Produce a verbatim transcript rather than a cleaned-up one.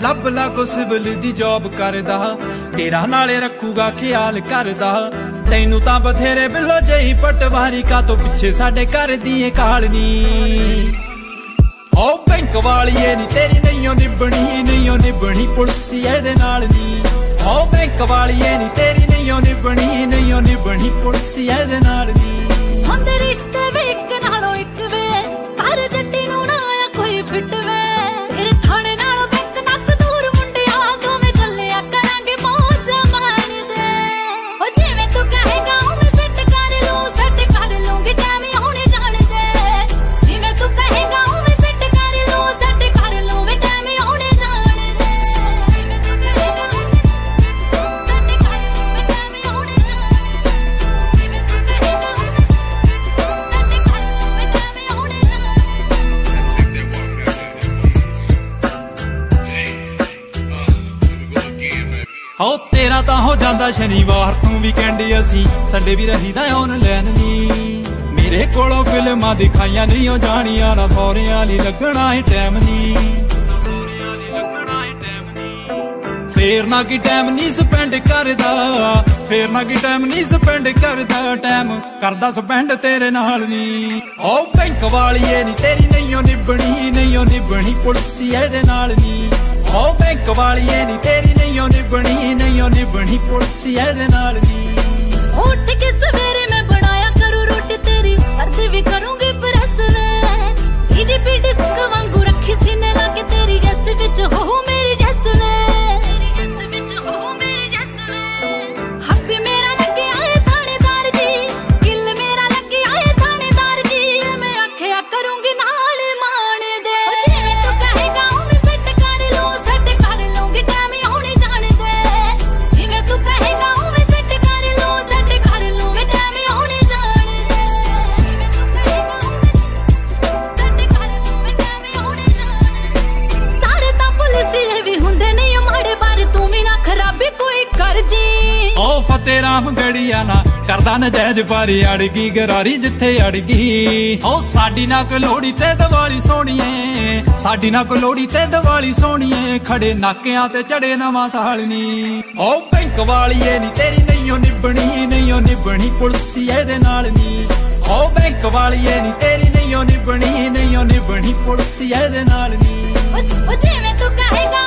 ਲੱਭ ਲਾ ਕੋ ਸਿਵਲ ਦੀ ਜੌਬ ਕਰਦਾ, ਤੇਰਾ ਨਾਲੇ ਰੱਖੂਗਾ ਖਿਆਲ ਕਰਦਾ। ਤੈਨੂੰ ਤਾਂ ਬਥੇਰੇ ਬਿੱਲੋ ਜਈ ਪਟਵਾਰੀ, ਕਾ ਤੋਂ ਪਿੱਛੇ ਸਾਡੇ ਘਰ ਦੀ ਏ ਕਾਲਨੀ। ਓ ਬੈਂਕ ਵਾਲੀਏ ਨੀ ਤੇਰੀ ਨਹੀਂਓ ਨਿਭਣੀ, ਨਹੀਂਓ ਨਿਭਣੀ ਪੁਲਿਸ ਇਹਦੇ ਨਾਲ ਨੀ। ਓ ਬੈਂਕ ਵਾਲੀਏ ਨੀ ਤੇਰੀ ਨਹੀਂਓ ਨਿਭਣੀ, ਨਹੀਂਓ ਨਿਭਣੀ ਪੁਲਿਸ ਇਹਦੇ ਨਾਲ ਨੀ। ਹੁੰਦੇ ਰਿਸ਼ਤੇ ਵੀ ਇੱਕ ਨਾਲੋਂ ਇੱਕ ਵੇ, ਹਰ ਜੱਟੀ ਨੂੰ ਨਾ ਆਇਆ ਕੋਈ ਫਿੱਟ ਵੇ। ਤੇਰੇ ਥਾਣੇ ਨਾਲੋਂ ਬੈਂਕ ਨੱਕ ਦੂਰ ਮੁੰਡਿਆ, ਦੋਵੇਂ ਚੱਲਿਆ ਕਰਾਂਗੇ ਮੌਜਾਂ ਮਾਰਦੇ। ਓ ਜਿਵੇਂ ਤੂੰ ਕਹੇਗਾ ਉਵੇਂ ਸੈੱਟ ਕਰ ਲੂੰ, ਸੈੱਟ ਕਰ ਲੂੰਗੀ ਟਾਈਮ ਹੁਣੇ ਜਾਣਦੇ। ਜਿਵੇਂ ਤੂੰ ਕਹੇਗਾ ਉਵੇਂ ਸੈੱਟ ਕਰ ਲੂੰ, ਸੈੱਟ ਕਰ ਲੂੰਗੀ ਟਾਈਮ ਹੁਣੇ ਜਾਣਦੇ। ਜਿਵੇਂ ਤੂੰ ਕਹੇਗਾ ਉਵੇਂ ਸੈੱਟ ਕਰ ਲੂੰਗੀ ਟਾਈਮ ਹੁਣੇ ਜਾਣਦੇ। ਜਿਵੇਂ ਤੂੰ ਕਹੇਗਾ ਉਵੇਂ ਹੋ ਤੇਰਾ ਤਾਂ ਹੋ ਜਾਂਦਾ ਸ਼ਨੀਵਾਰ ਤੂੰ ਵੀਕਐਂਡ, ਅਸੀਂ ਸੰਡੇ ਵੀ ਰਹੀਦਾ ਆਨਲਾਈਨ ਨੀ। ਮੇਰੇ ਕੋਲੋਂ ਫਿਲਮਾਂ ਦਿਖਾਈਆਂ ਨਹੀਂ ਉਹ ਜਾਣੀਆਂ, ਨਾ ਸਹੁਰਿਆਂ ਲਈ ਲੱਗਣਾ ਹੀ ਟਾਈਮ ਨੀ, ਨਾ ਸਹੁਰਿਆਂ ਲਈ ਲੱਗਣਾ ਹੀ ਟਾਈਮ ਨੀ। ਫੇਰ ਨਾ ਕੀ ਟਾਈਮ ਨਹੀਂ ਸਪੈਂਡ ਕਰਦਾ, ਫੇਰ ਨਾ ਕੀ ਟਾਈਮ ਨਹੀਂ ਸਪੈਂਡ ਕਰਦਾ, ਟਾਈਮ ਕਰਦਾ ਸਪੈਂਡ ਤੇਰੇ ਨਾਲ ਨੀ। ਓ ਬੈਂਕ ਵਾਲੀਏ ਨੀ ਤੇਰੀ ਨਹੀਂਓ ਨਿਭਣੀ, ਨਹੀਂਓ ਨਿਭਣੀ ਪੁਲਿਸ ਇਹਦੇ ਨਾਲ ਨੀ। ਓ ਬੈਂਕ ਵਾਲੀਏ ਨੀ ਤੇਰੀ ਨਹੀਂਓ ਨਿਭਣੀ, ਨਹੀਂਓ ਨਿਭਣੀ ਪੁਲਿਸ ਇਹਦੇ ਨਾਲ ਨੀ। ਉੱਠ ਕੇ ਸਵੇਰੇ ਮੈਂ ਬਣਾਇਆ ਕਰੂ ਰੋਟੀ ਤੇਰੀ, ਅਰਦੀ ਵੀ ਕਰੂੰਗੀ ਪ੍ਰੈਸ ਵੇ। ਈਜੀਪੀ ਡਿਸਕ ਵਾਂਗੂ ਰੱਖੀ ਸੀਨੇ ਲਾ ਕੇ, ਤੇਰੀ ਜੱਸ ਵਿੱਚ ਹੋ ਮੇਰੀ ਜੱਸ ਵੇ, ਤੇਰੀ ਜੱਸ ਵਿੱਚ ਹੋ ਮੇਰੀ ਜੱਸ ਵੇ। ਹੱਬੀ ਮੇਰਾ ਲੱਗਿਆ ਏ ਥਾਣੇਦਾਰ ਜੀ, ਗਿੱਲ ਮੇਰਾ ਲੱਗਿਆ ਏ ਥਾਣੇਦਾਰ ਜੀ। ਮੈਂ ਆਖਿਆ ਕਰੂੰਗੀ ਨਾਲ ਮਾਣ ਦੇ। ਜਿਵੇਂ ਤੂੰ ਕਹੇਗਾ ਉਵੇਂ ਸੈੱਟ ਕਰ ਲੂੰ, ਸੈੱਟ ਕਰ ਲੂੰਗੀ ਟਾਈਮ ਹੁਣੇ ਜਾਣਦੇ। ਜਿਵੇਂ ਤੂੰ ਕਹੇਗਾ ਉਵੇਂ ਸੈੱਟ ਕਰ ਲੂੰ, ਸੈੱਟ ਕਰ ਲੂੰਗੀ ਟਾਈਮ ਹੁਣੇ ਜਾਣਦੇ। ਜਿਵੇਂ ਤੂੰ ਕਹੇਗਾ ਉਵੇਂ ਸੈੱਟ ਕਰ ਲੂੰਗੀ ਟਾਈਮ ਹੁਣੇ ਜਾਣਦੇ। ਸਾਰੇ ਤਾਂ ਪੁਲਿਸ ਵੀ ਹੁੰਦੇ ਨਹੀਂ ਮਾੜੇ, ਪਰ ਤੂੰ ਵੀ ਨਾ ਖਰਾਬੀ ਕੋਈ ਕਰ ਜੀ। ਓ ਫਤਿਹ ਰਾਮ ਗੜੀਆ ਨਾ ਕਰਦਾ ਨਜਾਇਜ਼, ਪਰ ਅੜ ਗਈ ਗਰਾਰੀ ਜਿੱਥੇ ਅੜ ਗਈ। ਓ ਸਾਡੀ ਨਾ ਕੋਈ ਲੋੜੀ ਤੇ ਦੀਵਾਲੀ ਸੋਹਣੀਏ, ਸਾਡੀ ਨਾ ਕੋਈ ਲੋੜੀ ਤੇ ਦੀਵਾਲੀ ਸੋਹਣੀਏ, ਖੜੇ ਨਾਕਿਆਂ ਤੇ ਚੜੇ ਨਵਾਂ ਸਾਲ ਨੀ। ਓ ਬੈਂਕ ਵਾਲੀਏ ਨੀ ਤੇਰੀ ਨਹੀਂਓ ਨਿਭਣੀ, ਨਹੀਂਓ ਨਿਭਣੀ ਪੁਲਿਸ ਇਹਦੇ ਨਾਲ ਨੀ। ਓ ਬੈਂਕ ਵਾਲੀਏ ਨੀ ਤੇਰੀ ਨਹੀਂਓ ਨਿਭਣੀ, ਨਹੀਂਓ ਨਿਭਣੀ ਪੁਲਿਸ ਇਹਦੇ ਨਾਲ ਨੀ। ਓ ਜਿਵੇਂ ਤੂੰ ਕਹੇਗਾ